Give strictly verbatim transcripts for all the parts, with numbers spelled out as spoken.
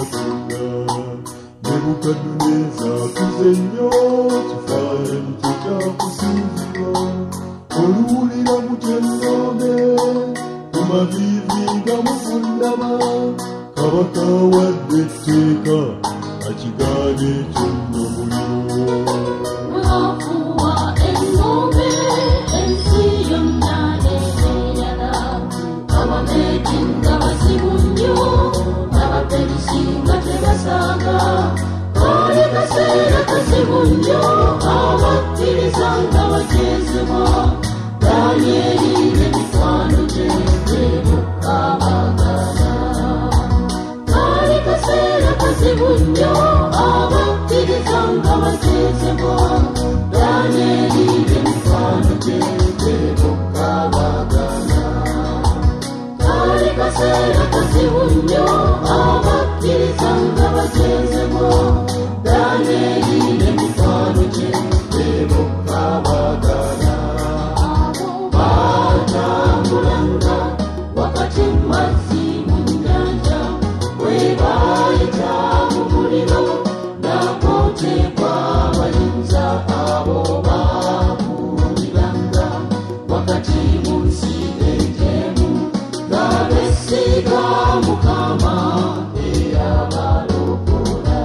katonda Nebukadneza akuze nnyo kifaananyi kye kyakusinzibwa oluwulira mutennome ku maviivi nga mufundama kabaka wadde etteeka akigaana ekyo nno muliro mwafuwa engombe ensi yonna neeyala abameedi nga bazibu nnyo abaperisi nga tebasaaga kaali kaseera kazibu nnyo abakkiriza nga bajeezebwa Danyeri n'emikwano gye beebukabagana kaali kaseera kazibu nnyo abakkiriza nga bajeezebwa Danyeri n'emikwano gye beebukabagana kaali kaseera kazibu nnyo abakkiriza nga bajeezebwa Danyeri n'emikwano gye beebukabagana batambulanga wakati mu mazzi mu nnyanja bwe baayita mu muliro n'akooteekwa abayinza abo baabuuliranga wakati mu nsi enjeemu nga beesiga Mukama eyabalokola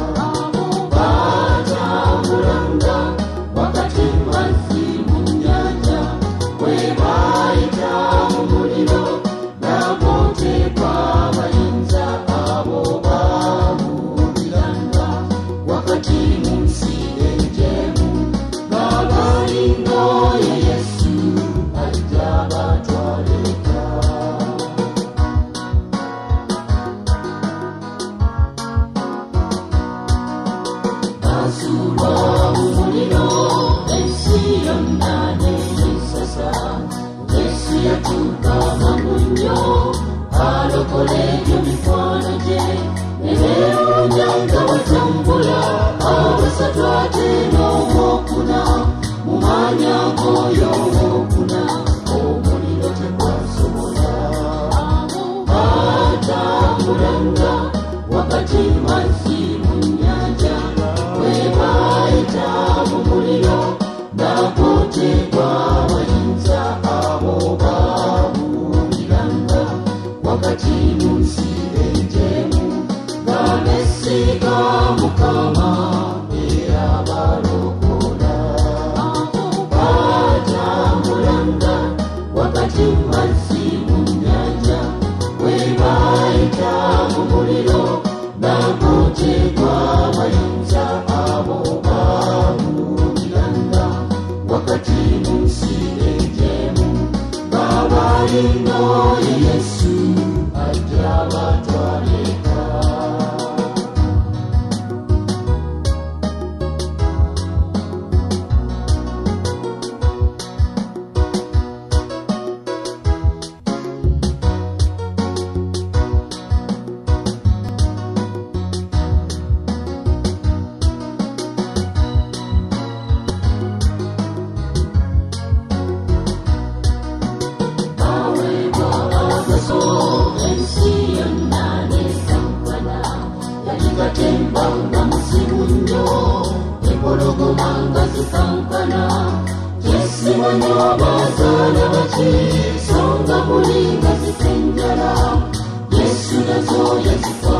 batambulanga wakati mu mazzi mu nnyanja bwe baayita mu muliro n'akooteekwa abayinza abo baabuuliranga wakati mu nsi enjeemu nga balinga ye Yesu ajja batwaleka basuulwa mu muliro ensi yonna neeyisasa Yesu yatuuka mangu nnyo alokola egyo mikwano gye ne beewuunya nga batambula abasatu ate n'owokuna mu maanyi ag'oyo owokuna omuliro tegwasobola batambulanga wakati mu mazzi mu nnyanja bwe baayita mu muliro n'akooteekwa abayinza abo baabuuliranga wakati mu nsi enjeemu nga beesiga Mukama eyabalokola batambulanga wakati mu mazzi mu nnyanja bwe baayita mu muliro n'akooteekwa abayinza abo baabuuliranga wakati mu nsi enjeemu nga balinga ye Yesu ajja batwaleka Tembanga musimu nnyo empologomanga zikankana kyesimanyo abazaala baki songa mulinga zifenjala Yesu nazo yazika